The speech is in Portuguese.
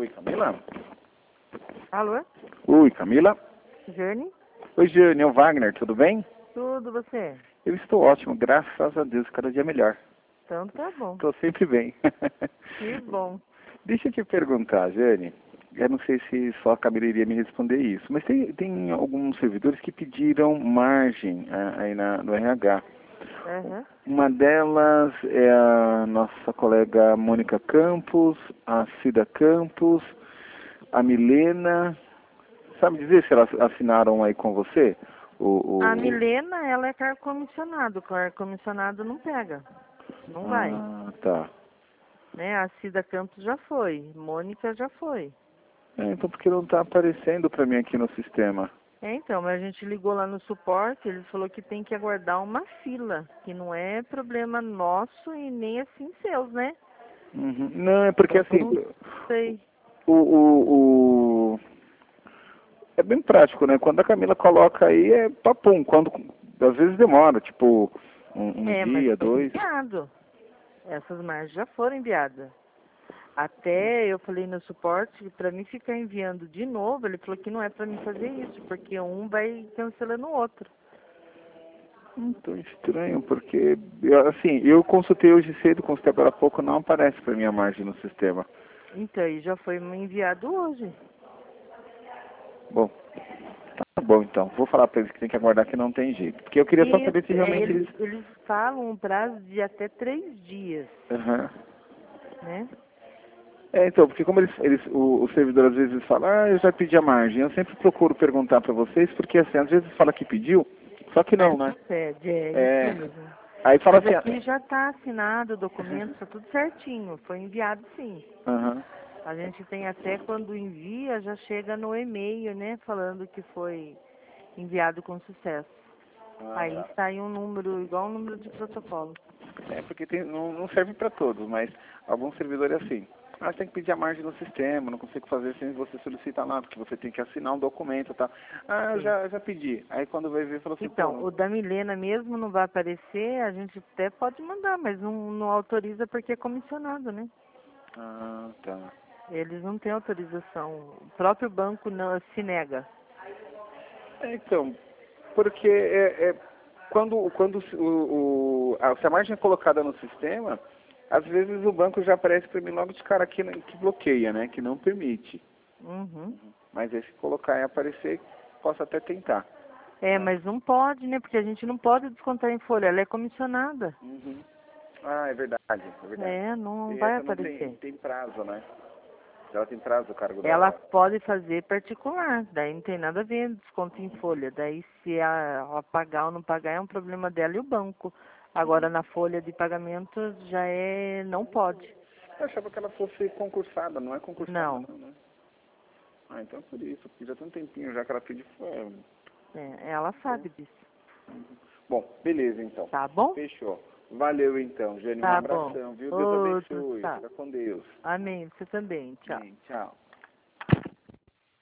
Oi, Camila? Alô? Oi, Camila? Jane? Oi, Jane, é o Wagner, tudo bem? Tudo, você? Eu estou ótimo, graças a Deus, cada dia melhor. Então tá bom. Estou sempre bem. Que bom. Deixa eu te perguntar, Jane. Eu não sei se só a Camila iria me responder isso, mas tem alguns servidores que pediram margem aí no RH. Aham. Uma delas é a nossa colega Mônica Campos, a Cida Campos, a Milena. Sabe dizer se elas assinaram aí com você? A Milena, ela é cargo comissionado. Cargo comissionado não pega. Não vai. Ah, tá. Né? A Cida Campos já foi. Mônica já foi. Então porque não está aparecendo para mim aqui no sistema? Então, mas a gente ligou lá no suporte, eles falou que tem que aguardar uma fila, que não é problema nosso e nem assim seus, né? Uhum. Não, é porque assim, Não sei. o, o, o- é bem prático, né? Quando a Camila coloca aí é papum, às vezes demora, tipo um Mas dia, foi 2. enviado. Essas margens já foram enviadas. Até eu falei no suporte que para mim ficar enviando de novo, ele falou que não é para mim fazer isso, porque um vai cancelando o outro. Muito estranho, porque assim, eu consultei hoje cedo, consultei agora há pouco, não aparece para mim a margem no sistema. Então, e já foi enviado hoje. Bom, tá bom então. Vou falar para eles que tem que aguardar que não tem jeito. Porque eu queria só saber se realmente eles falam um prazo de até 3 dias, Aham. né? Então, porque como o servidor às vezes fala, eu já pedi a margem, eu sempre procuro perguntar para vocês, porque assim, às vezes fala que pediu, só que não, Mas né? não pede, é É, isso mesmo. aí fala Mas assim, aqui já está assinado o documento, está tudo certinho, foi enviado sim. aham. A gente tem até quando envia, já chega no e-mail, né, falando que foi enviado com sucesso. Aí Tá. sai um número, igual um número de protocolo. Porque não serve para todos, mas alguns servidores é assim. Ah, você tem que pedir a margem no sistema, não consigo fazer sem você solicitar nada, porque você tem que assinar um documento, tá? Ah, eu Sim. já pedi. Aí quando vai ver, fala assim, Então, pô, o da Milena mesmo não vai aparecer, a gente até pode mandar, mas não autoriza porque é comissionado, né? ah, tá. Eles não têm autorização. O próprio banco não se nega. Então, porque quando se a margem é colocada no sistema, às vezes o banco já aparece para mim logo de cara que bloqueia, né? Que não permite. Uhum. Mas aí se colocar e aparecer, posso até tentar. Mas não pode, né? Porque a gente não pode descontar em folha, ela é comissionada. Uhum. Ah, é verdade, é verdade. Não E vai essa não aparecer. tem prazo, né? Ela tem prazo o cargo Ela dela. pode fazer particular, daí não tem nada a ver desconto em folha. Daí se ela pagar ou não pagar é um problema dela e o banco. Agora na folha de pagamento já não pode. Eu achava que ela fosse concursada, não é concursada Não, não, né? Ah, então é por isso, porque já tem um tempinho já que ela pediu. ela sabe disso. Bom, beleza então. Tá bom? Fechou. Valeu então, Jane. Um Tá bom. abração, viu? Deus Outro, abençoe. tá. Fica com Deus. Amém. Você também. Tchau. Amém. Tchau.